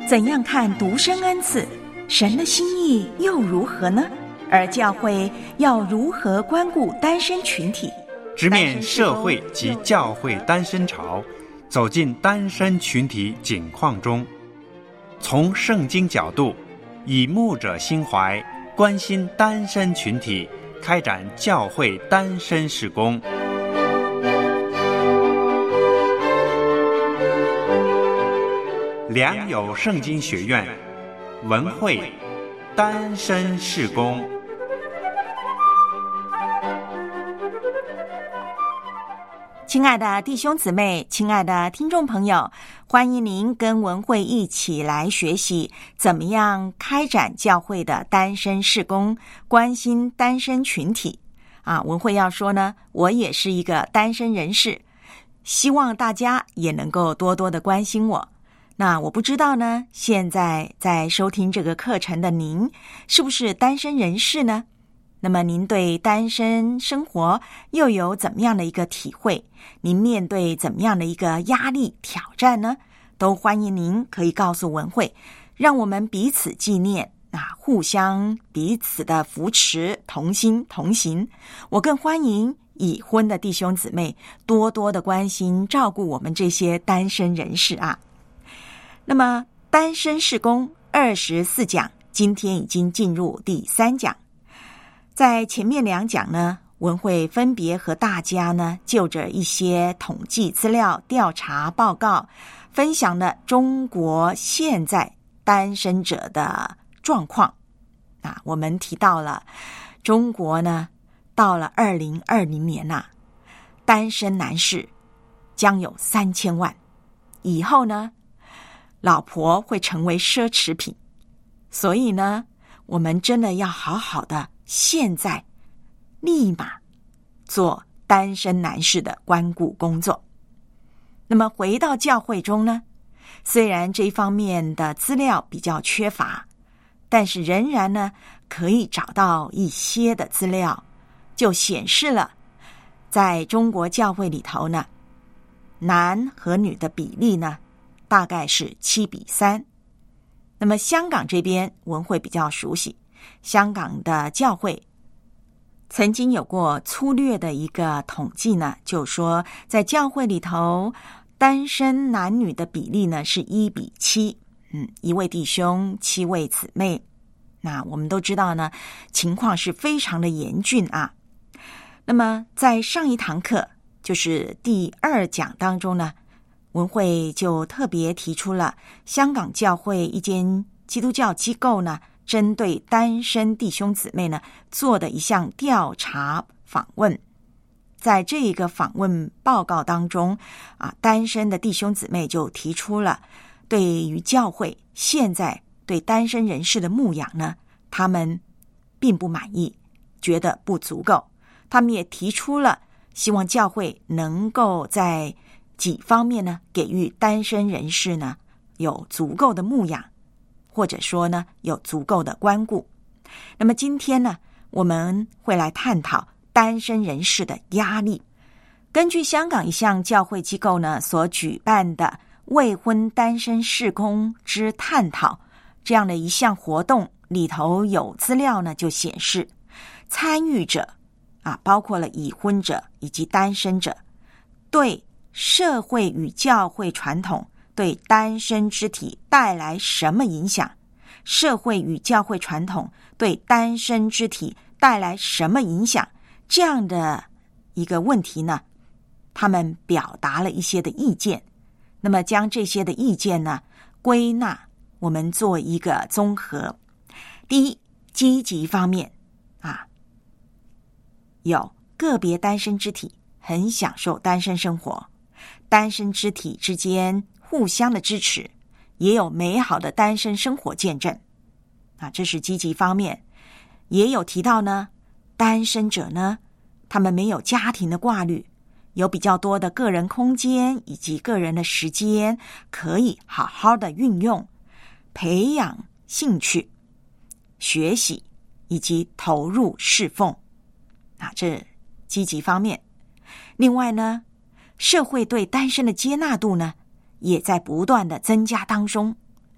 怎样看独生恩赐？神的心意又如何呢？而教会要如何关顾单身群体？ 直面社会及教会单身潮，走进单身群体景况中，从圣经角度，以牧者心怀，关心单身群体，开展教会单身事工。良友圣经学院文慧单身事工。 亲爱的弟兄姊妹，亲爱的听众朋友，欢迎您跟文慧一起来学习怎么样开展教会的单身事工，关心单身群体。文慧要说呢，我也是一个单身人士，希望大家也能够多多的关心我。那我不知道呢，现在在收听这个课程的您，是不是单身人士呢？那么您对单身生活又有怎么样的一个体会？您面对怎么样的一个压力挑战呢？都欢迎您可以告诉文慧，让我们彼此纪念，互相彼此的扶持，同心同行。我更欢迎已婚的弟兄姊妹多多的关心照顾我们这些单身人士啊。那么单身事工24讲，今天已经进入第3讲。在前面2讲呢，文慧分别和大家呢就着一些统计资料、调查报告，分享了中国现在单身者的状况。我们提到了中国呢，到了2020年单身男士将有3000万，以后呢老婆会成为奢侈品，所以呢，我们真的要好好的现在立马做单身男士的关顾工作。那么回到教会中呢，虽然这方面的资料比较缺乏，但是仍然呢可以找到一些的资料，就显示了在中国教会里头呢，男和女的比例呢大概是7:3。那么香港这边文慧比较熟悉，香港的教会曾经有过粗略的一个统计呢，就说在教会里头单身男女的比例呢是1:7，一位弟兄7位姊妹。那我们都知道呢，情况是非常的严峻啊。那么在上一堂课，就是第2讲当中呢，文慧就特别提出了香港教会一间基督教机构呢，针对单身弟兄姊妹呢做的一项调查访问。在这一个访问报告当中单身的弟兄姊妹就提出了对于教会现在对单身人士的牧养呢，他们并不满意，觉得不足够。他们也提出了希望教会能够在几方面呢给予单身人士呢有足够的牧养，或者说呢有足够的关顾。那么今天呢，我们会来探讨单身人士的压力。根据香港一项教会机构呢所举办的未婚单身事工之探讨这样的一项活动里头，有资料呢就显示，参与者包括了已婚者以及单身者，对社会与教会传统对单身之体带来什么影响？社会与教会传统对单身之体带来什么影响？这样的一个问题呢，他们表达了一些的意见。那么将这些的意见呢归纳，我们做一个综合。第一，积极方面有个别单身之体很享受单身生活，单身之体之间互相的支持，也有美好的单身生活见证这是积极方面。也有提到呢，单身者呢，他们没有家庭的挂虑，有比较多的个人空间以及个人的时间，可以好好的运用，培养兴趣、学习以及投入侍奉这积极方面。另外呢，社会对单身的接纳度呢也在不断的增加当中。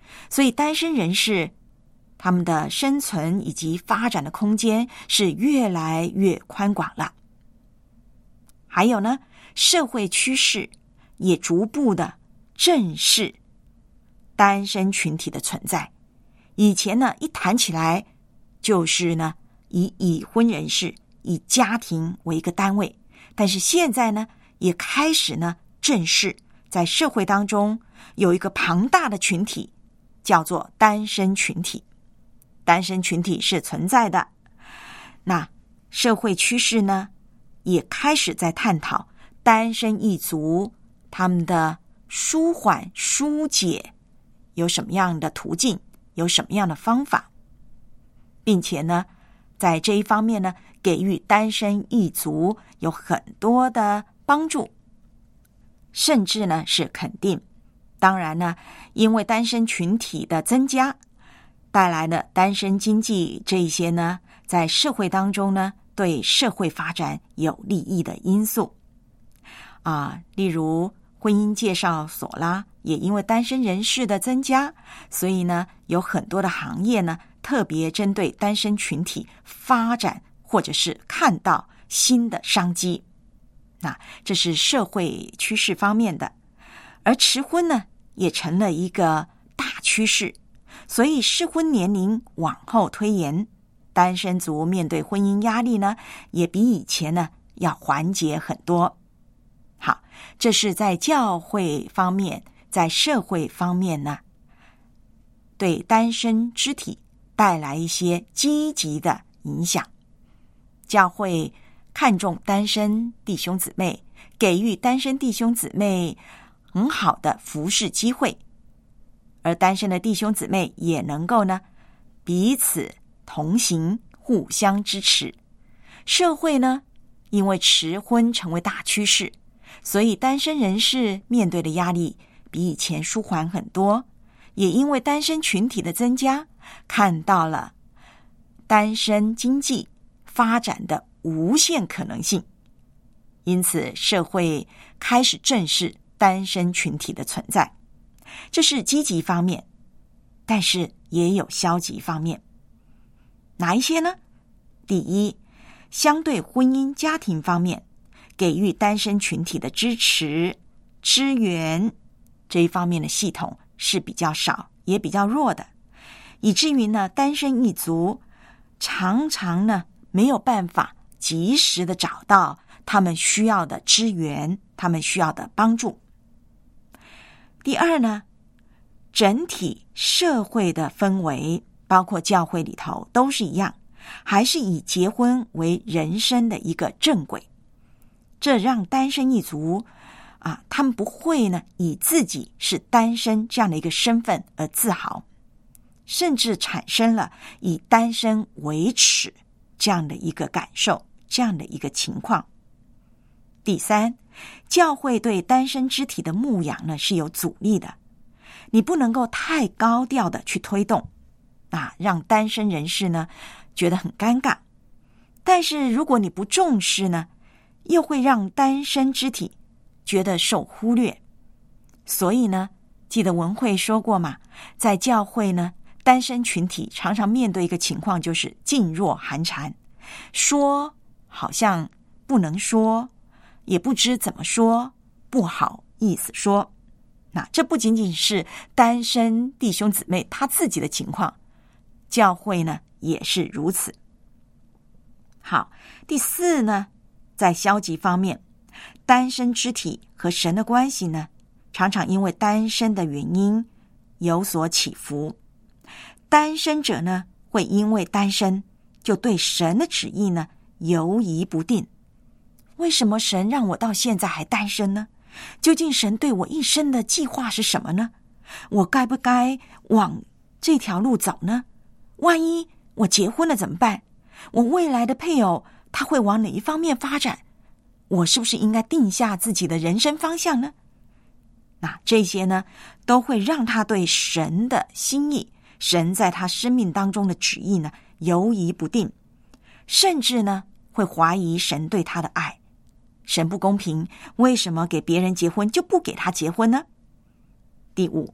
所以单身人士他们的生存以及发展的空间是越来越宽广了。还有呢，社会趋势也逐步的正视单身群体的存在。以前呢，一谈起来就是呢以已婚人士、以家庭为一个单位，但是现在呢也开始呢正视在社会当中有一个庞大的群体，叫做单身群体。单身群体是存在的，那社会趋势呢也开始在探讨单身一族他们的舒缓疏解有什么样的途径，有什么样的方法，并且呢在这一方面呢给予单身一族有很多的帮助，甚至呢是肯定。当然呢，因为单身群体的增加带来的单身经济这一些呢，在社会当中呢对社会发展有利益的因素例如婚姻介绍所啦，也因为单身人士的增加，所以呢有很多的行业呢特别针对单身群体发展，或者是看到新的商机。那这是社会趋势方面的。而迟婚呢也成了一个大趋势，所以适婚年龄往后推延，单身族面对婚姻压力呢也比以前呢要缓解很多。好，这是在教会方面，在社会方面呢对单身肢体带来一些积极的影响。教会看重单身弟兄姊妹，给予单身弟兄姊妹很好的服事机会，而单身的弟兄姊妹也能够呢彼此同行，互相支持。社会呢因为迟婚成为大趋势，所以单身人士面对的压力比以前舒缓很多，也因为单身群体的增加，看到了单身经济发展的无限可能性，因此社会开始正视单身群体的存在。这是积极方面，但是也有消极方面。哪一些呢？第一，相对婚姻家庭方面，给予单身群体的支持支援这一方面的系统是比较少，也比较弱的，以至于呢单身一族常常呢没有办法及时的找到他们需要的支援，他们需要的帮助。第二呢，整体社会的氛围，包括教会里头都是一样，还是以结婚为人生的一个正轨。这让单身一族他们不会呢以自己是单身这样的一个身份而自豪，甚至产生了以单身为耻这样的一个感受，这样的一个情况。第三，教会对单身肢体的牧养呢是有阻力的，你不能够太高调的去推动让单身人士呢觉得很尴尬。但是如果你不重视呢，又会让单身肢体觉得受忽略。所以呢，记得文慧说过嘛，在教会呢，单身群体常常面对一个情况，就是噤若寒蝉，说好像不能说，也不知怎么说，不好意思说。那这不仅仅是单身弟兄姊妹他自己的情况，教会呢也是如此。好，第四呢，在消极方面，单身肢体和神的关系呢，常常因为单身的原因有所起伏。单身者呢，会因为单身就对神的旨意呢犹疑不定。为什么神让我到现在还单身呢？究竟神对我一生的计划是什么呢？我该不该往这条路走呢？万一我结婚了怎么办？我未来的配偶他会往哪一方面发展？我是不是应该定下自己的人生方向呢？那这些呢，都会让他对神的心意，神在他生命当中的旨意呢犹疑不定，甚至呢会怀疑神对他的爱。神不公平，为什么给别人结婚就不给他结婚呢？第五，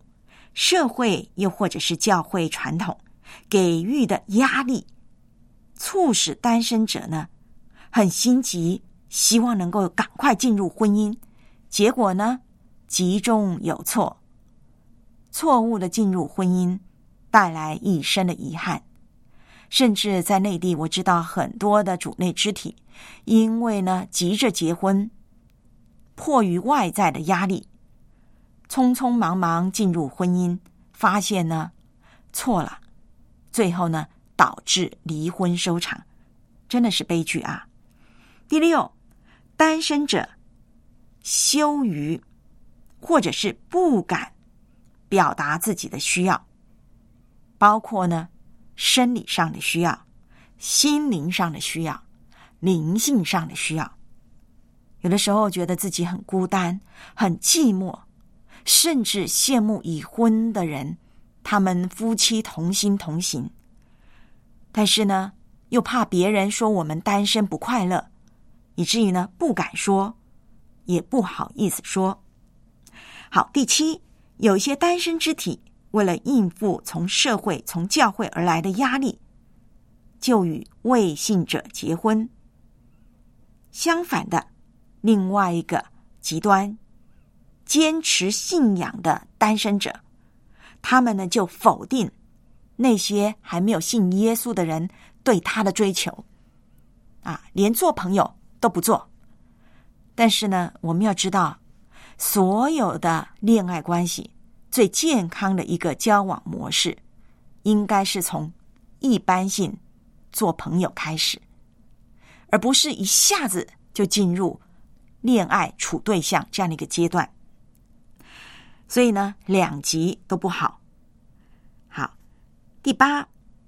社会又或者是教会传统给予的压力，促使单身者呢很心急，希望能够赶快进入婚姻，结果呢集中有错，错误的进入婚姻，带来一生的遗憾。甚至在内地，我知道很多的主内肢体，因为呢急着结婚，迫于外在的压力，匆匆忙忙进入婚姻，发现呢错了，最后呢导致离婚收场，真的是悲剧啊。第六，单身者羞于或者是不敢表达自己的需要，包括呢生理上的需要、心灵上的需要、灵性上的需要。有的时候觉得自己很孤单、很寂寞，甚至羡慕已婚的人，他们夫妻同心同行，但是呢又怕别人说我们单身不快乐，以至于呢不敢说，也不好意思说。好，第七，有一些单身肢体为了应付从社会、从教会而来的压力，就与未信者结婚。相反的，另外一个极端，坚持信仰的单身者，他们呢就否定那些还没有信耶稣的人对他的追求，连做朋友都不做。但是呢，我们要知道，所有的恋爱关系最健康的一个交往模式，应该是从一般性做朋友开始，而不是一下子就进入恋爱处对象这样的一个阶段。所以呢，两极都不好。好，第八，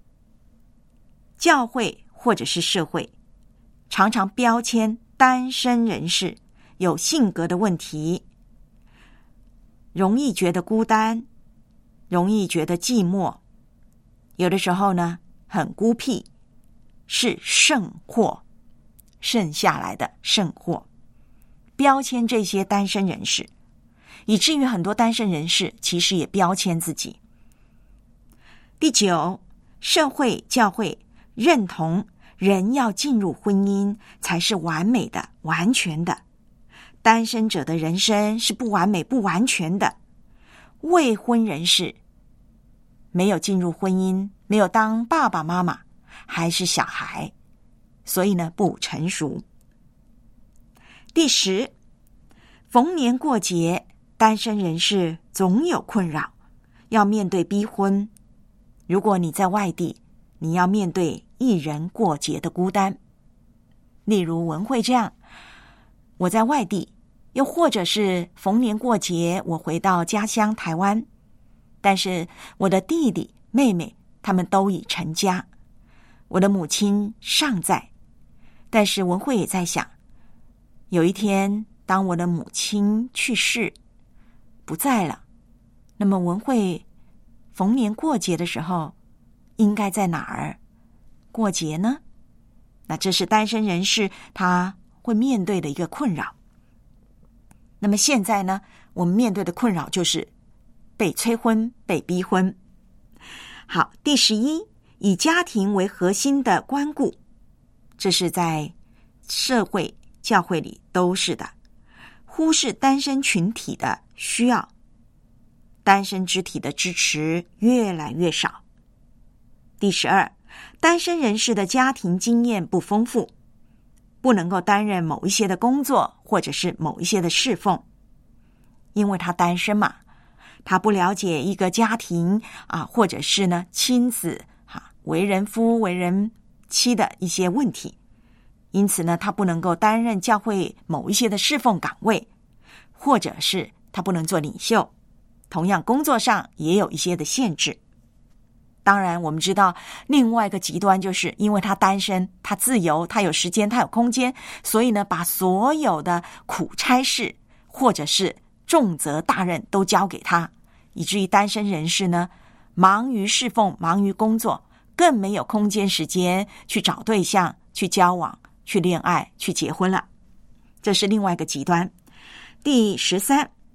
教会或者是社会常常标签单身人士有性格的问题，容易觉得孤单，容易觉得寂寞，有的时候呢很孤僻，是剩货，剩下来的剩货，标签这些单身人士，以至于很多单身人士其实也标签自己。第九，社会教会认同人要进入婚姻才是完美的、完全的，单身者的人生是不完美、不完全的。未婚人士没有进入婚姻，没有当爸爸妈妈，还是小孩，所以呢不成熟。第10，逢年过节，单身人士总有困扰，要面对逼婚。如果你在外地，你要面对一人过节的孤单。例如文慧这样，我在外地，又或者是逢年过节我回到家乡台湾，但是我的弟弟妹妹他们都已成家，我的母亲尚在。但是文慧也在想，有一天当我的母亲去世不在了，那么文慧逢年过节的时候应该在哪儿过节呢？那这是单身人士他会面对的一个困扰。那么现在呢，我们面对的困扰就是被催婚、被逼婚。好，第11，以家庭为核心的关顾，这是在社会、教会里都是的，忽视单身群体的需要，单身肢体的支持越来越少。第12，单身人士的家庭经验不丰富，不能够担任某一些的工作或者是某一些的侍奉，因为他单身嘛，他不了解一个家庭或者是呢亲子为人夫为人妻的一些问题，因此呢他不能够担任教会某一些的侍奉岗位，或者是他不能做领袖，同样工作上也有一些的限制。当然我们知道另外一个极端，就是因为他单身，他自由，他有时间，他有空间，所以呢把所有的苦差事或者是重责大任都交给他，以至于单身人士呢忙于侍奉，忙于工作，更没有空间时间去找对象，去交往，去恋爱，去结婚了。这是另外一个极端。第13，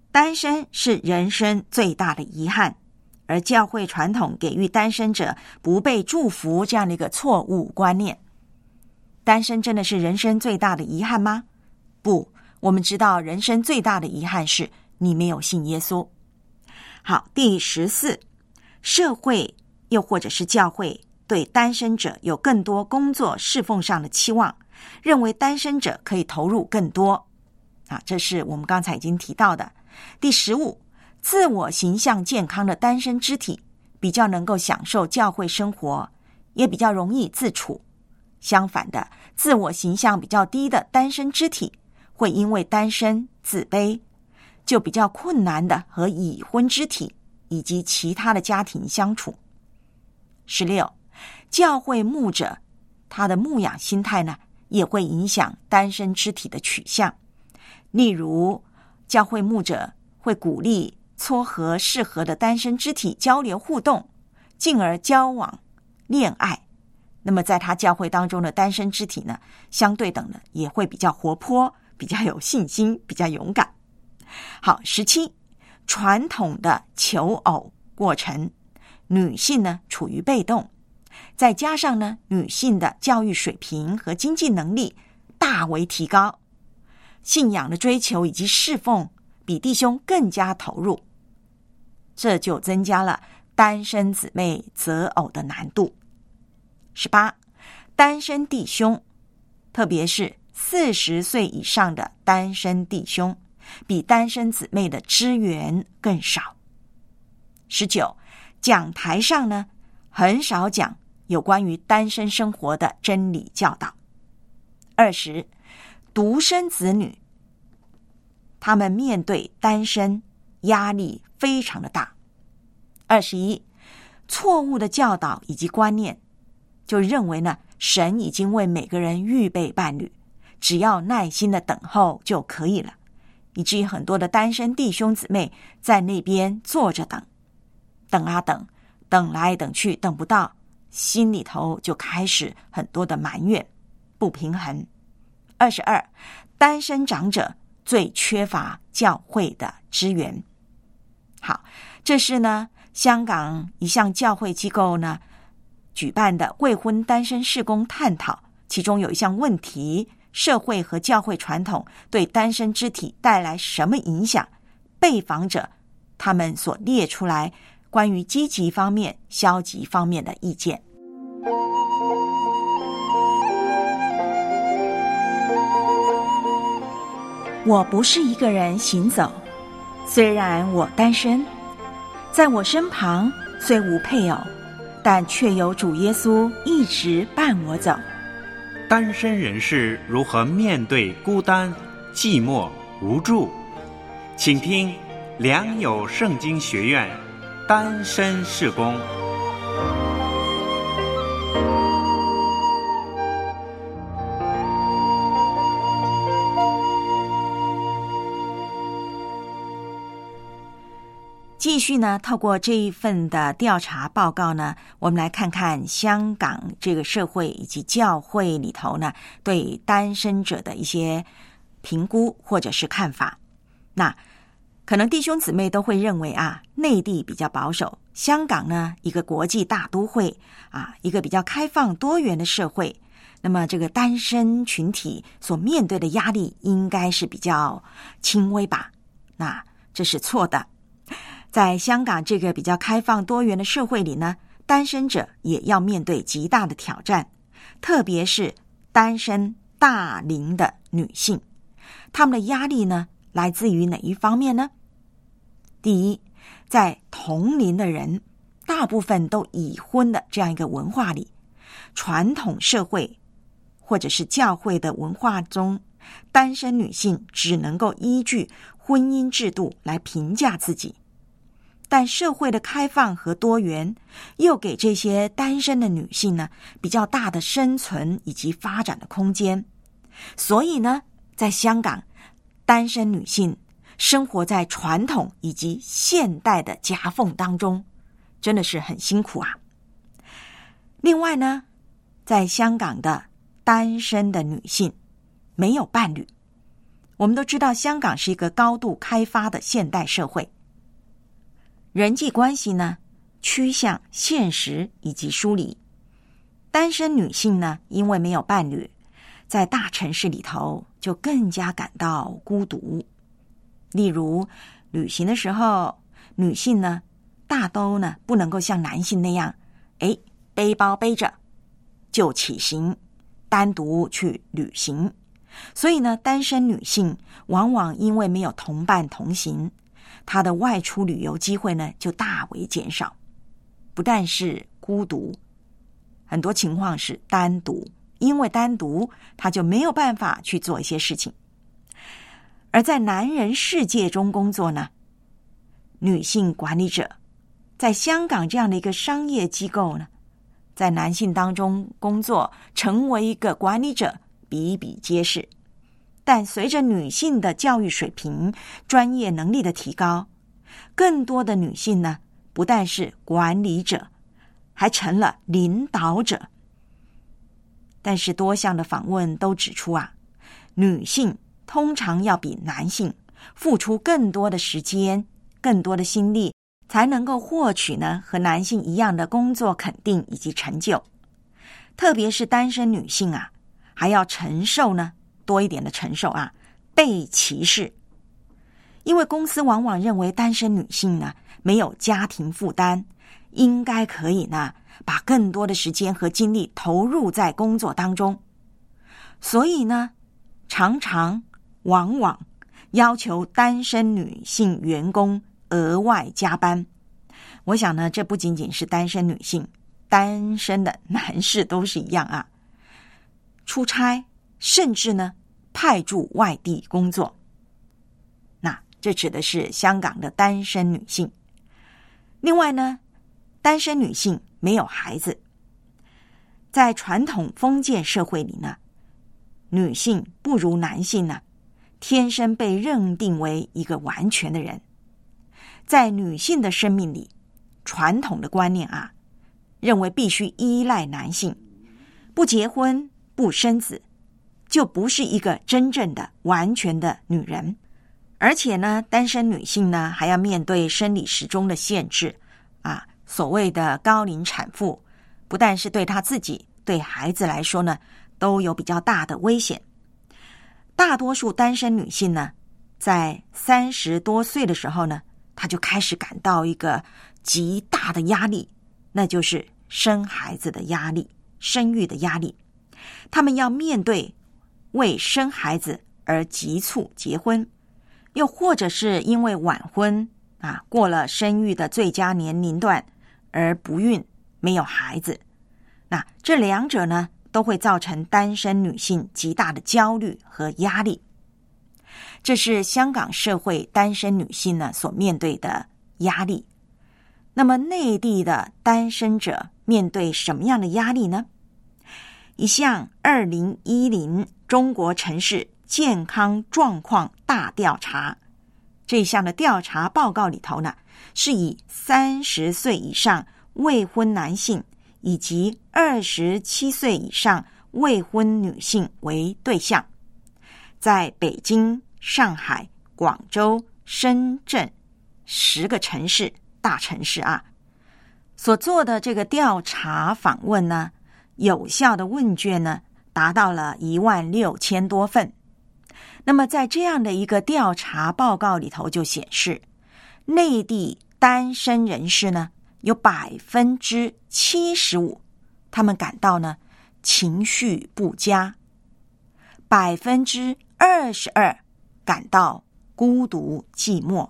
单身是人生最大的遗憾，而教会传统给予单身者不被祝福这样的一个错误观念。单身真的是人生最大的遗憾吗？不，我们知道人生最大的遗憾是你没有信耶稣。好，第14，社会又或者是教会对单身者有更多工作侍奉上的期望，认为单身者可以投入更多。这是我们刚才已经提到的。第15，自我形象健康的单身肢体比较能够享受教会生活，也比较容易自处。相反的，自我形象比较低的单身肢体会因为单身自卑，就比较困难的和已婚肢体以及其他的家庭相处。16，教会牧者他的牧养心态呢，也会影响单身肢体的取向。例如，教会牧者会鼓励撮合适合的单身肢体交流互动，进而交往恋爱。那么在他教会当中的单身肢体呢，相对等的也会比较活泼，比较有信心，比较勇敢。好，17，传统的求偶过程，女性呢处于被动，再加上呢女性的教育水平和经济能力大为提高，信仰的追求以及侍奉比弟兄更加投入，这就增加了单身姊妹择偶的难度。18，单身弟兄，特别是40岁以上的单身弟兄，比单身姊妹的资源更少。19，讲台上呢，很少讲有关于单身生活的真理教导。20，独生子女，他们面对单身压力非常的大。21，错误的教导以及观念，就认为呢，神已经为每个人预备伴侣，只要耐心的等候就可以了，以至于很多的单身弟兄姊妹在那边坐着等，等啊等，等来等去等不到，心里头就开始很多的埋怨，不平衡。22，单身长者最缺乏教会的资源。好，这是呢香港一项教会机构呢举办的未婚单身事工探讨，其中有一项问题，社会和教会传统对单身肢体带来什么影响？被访者他们所列出来关于积极方面、消极方面的意见。我不是一个人行走，虽然我单身，在我身旁虽无配偶，但却有主耶稣一直伴我走。 单身人士如何面对孤单、寂寞、无助？请听良友圣经学院单身事工。 继续呢，透过这一份的调查报告呢，我们来看看香港这个社会以及教会里头呢，对单身者的一些评估或者是看法。那可能弟兄姊妹都会认为内地比较保守，香港呢一个国际大都会一个比较开放多元的社会，那么这个单身群体所面对的压力应该是比较轻微吧？那这是错的。在香港这个比较开放多元的社会里呢，单身者也要面对极大的挑战，特别是单身大龄的女性，她们的压力呢来自于哪一方面呢？第一，在同龄的人大部分都已婚的这样一个文化里，传统社会或者是教会的文化中，单身女性只能够依据婚姻制度来评价自己。但社会的开放和多元又给这些单身的女性呢比较大的生存以及发展的空间。所以呢，在香港，单身女性生活在传统以及现代的夹缝当中，真的是很辛苦啊。另外呢，在香港的单身的女性没有伴侣， 我们都知道，香港是一个高度开发的现代社会，人际关系呢趋向现实以及疏离。单身女性呢，因为没有伴侣，在大城市里头就更加感到孤独。例如旅行的时候，女性呢大都呢不能够像男性那样背包背着就起行单独去旅行，所以呢单身女性往往因为没有同伴同行，她的外出旅游机会呢就大为减少。不但是孤独，很多情况是单独，因为单独她就没有办法去做一些事情。而在男人世界中工作呢，女性管理者在香港这样的一个商业机构呢，在男性当中工作成为一个管理者比比皆是。但随着女性的教育水平、专业能力的提高，更多的女性呢不但是管理者，还成了领导者。但是多项的访问都指出女性通常要比男性付出更多的时间、更多的心力，才能够获取呢和男性一样的工作肯定以及成就。特别是单身女性还要承受呢多一点的承受被歧视。因为公司往往认为单身女性呢没有家庭负担，应该可以呢把更多的时间和精力投入在工作当中，所以呢往往要求单身女性员工额外加班。我想呢，这不仅仅是单身女性，单身的男士都是一样出差，甚至呢派驻外地工作。那这指的是香港的单身女性。另外呢，单身女性没有孩子。在传统封建社会里呢，女性不如男性呢天生被认定为一个完全的人。在女性的生命里，传统的观念认为必须依赖男性，不结婚不生子就不是一个真正的完全的女人。而且呢，单身女性呢还要面对生理时钟的限制所谓的高龄产妇，不但是对她自己，对孩子来说呢都有比较大的危险。大多数单身女性呢在30多岁的时候呢，她就开始感到一个极大的压力，那就是生孩子的压力、生育的压力。她们要面对为生孩子而急促结婚，又或者是因为晚婚过了生育的最佳年龄段而不孕，没有孩子。那这两者呢都会造成单身女性极大的焦虑和压力。这是香港社会单身女性呢所面对的压力。那么内地的单身者面对什么样的压力呢？一项2010中国城市健康状况大调查，这项的调查报告里头呢，是以30岁以上未婚男性以及27岁以上未婚女性为对象，在北京、上海、广州、深圳10个城市，大城市所做的这个调查访问呢，有效的问卷呢达到了16000多份。那么在这样的一个调查报告里头就显示，内地单身人士呢有75%他们感到呢情绪不佳，22%感到孤独寂寞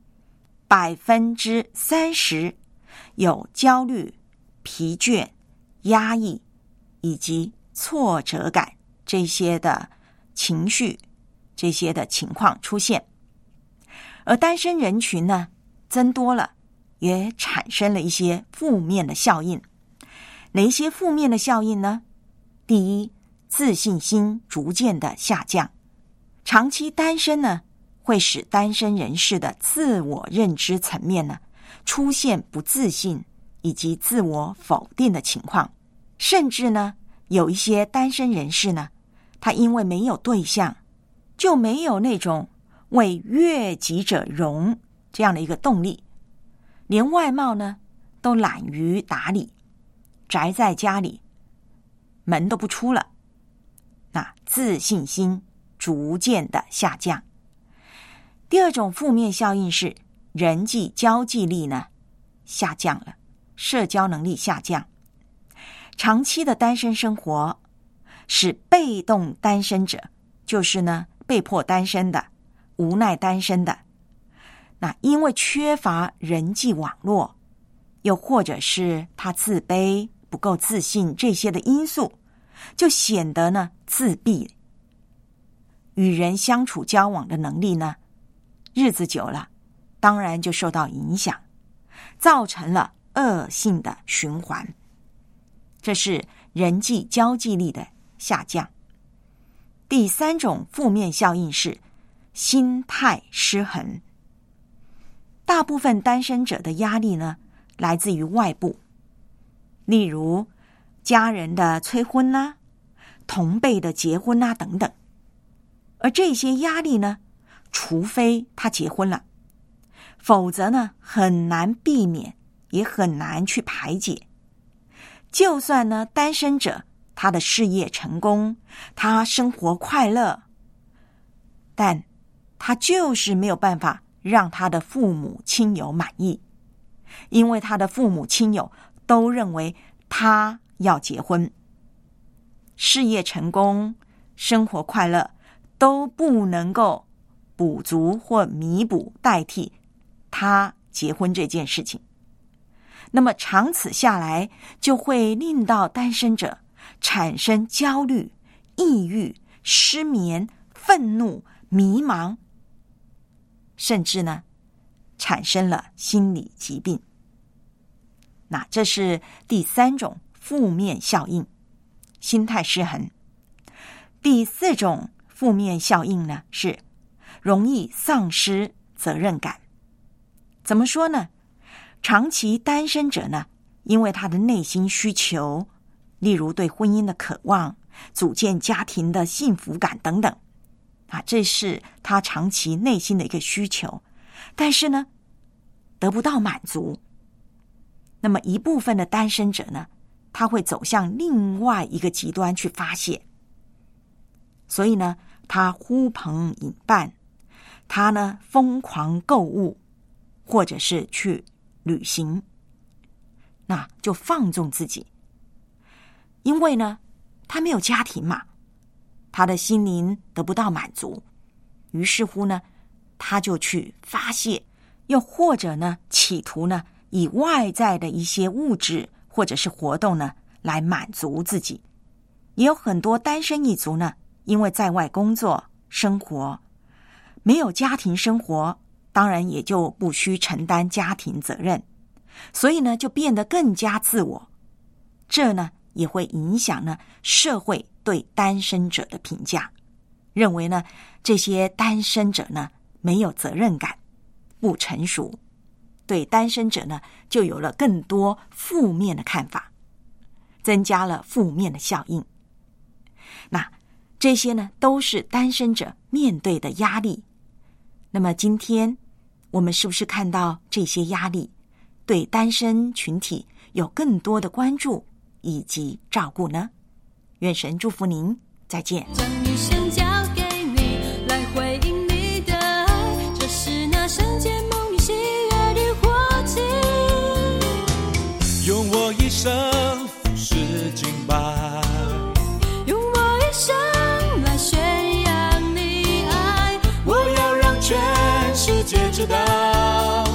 ，30%有焦虑、疲倦、压抑以及挫折感这些的情绪，这些的情况出现。而单身人群呢增多了，也产生了一些负面的效应。哪些负面的效应呢？第一，自信心逐渐的下降。长期单身呢，会使单身人士的自我认知层面呢，出现不自信以及自我否定的情况。甚至呢，有一些单身人士呢，他因为没有对象， 就没有那种为悦己者容这样的一个动力，连外貌呢都懒于打理，宅在家里，门都不出了，那自信心逐渐的下降。第二种负面效应是人际交际力呢下降了，社交能力下降。长期的单身生活使被动单身者，就是呢被迫单身的、无奈单身的，那因为缺乏人际网络，又或者是他自卑、不够自信这些的因素，就显得呢自闭，与人相处交往的能力呢日子久了当然就受到影响，造成了恶性的循环。这是人际交际力的下降。第三种负面效应是心态失衡。大部分单身者的压力呢来自于外部，例如家人的催婚啊、同辈的结婚啊等等。而这些压力呢，除非他结婚了，否则呢很难避免，也很难去排解。就算呢单身者他的事业成功，他生活快乐，但他就是没有办法让他的父母亲友满意，因为他的父母亲友都认为他要结婚。事业成功、生活快乐都不能够补足或弥补代替他结婚这件事情。那么长此下来，就会令到单身者产生焦虑、抑郁、失眠、愤怒、迷茫，甚至呢产生了心理疾病。那这是第三种负面效应，心态失衡。第四种负面效应呢是容易丧失责任感。怎么说呢？长期单身者呢，因为他的内心需求，例如对婚姻的渴望、组建家庭的幸福感等等，这是他长期内心的一个需求，但是呢得不到满足。那么一部分的单身者呢，他会走向另外一个极端去发泄，所以呢他呼朋引伴，他呢疯狂购物，或者是去旅行，那就放纵自己。因为呢他没有家庭嘛，他的心灵得不到满足，于是乎呢他就去发泄，又或者呢企图呢以外在的一些物质或者是活动呢来满足自己。也有很多单身一族呢，因为在外工作生活，没有家庭生活，当然也就不需承担家庭责任，所以呢就变得更加自我。这呢也会影响呢社会对单身者的评价，认为呢这些单身者呢没有责任感，不成熟，对单身者呢就有了更多负面的看法，增加了负面的效应。那这些呢都是单身者面对的压力。那么今天我们是不是看到这些压力对单身群体有更多的关注以及照顾呢？愿神祝福您，再见。 将一生交给你，来回应你的爱，这是那圣洁梦里喜悦的活祭。 用我一生服侍敬拜， 用我一生来宣扬你爱， 我要让全世界知道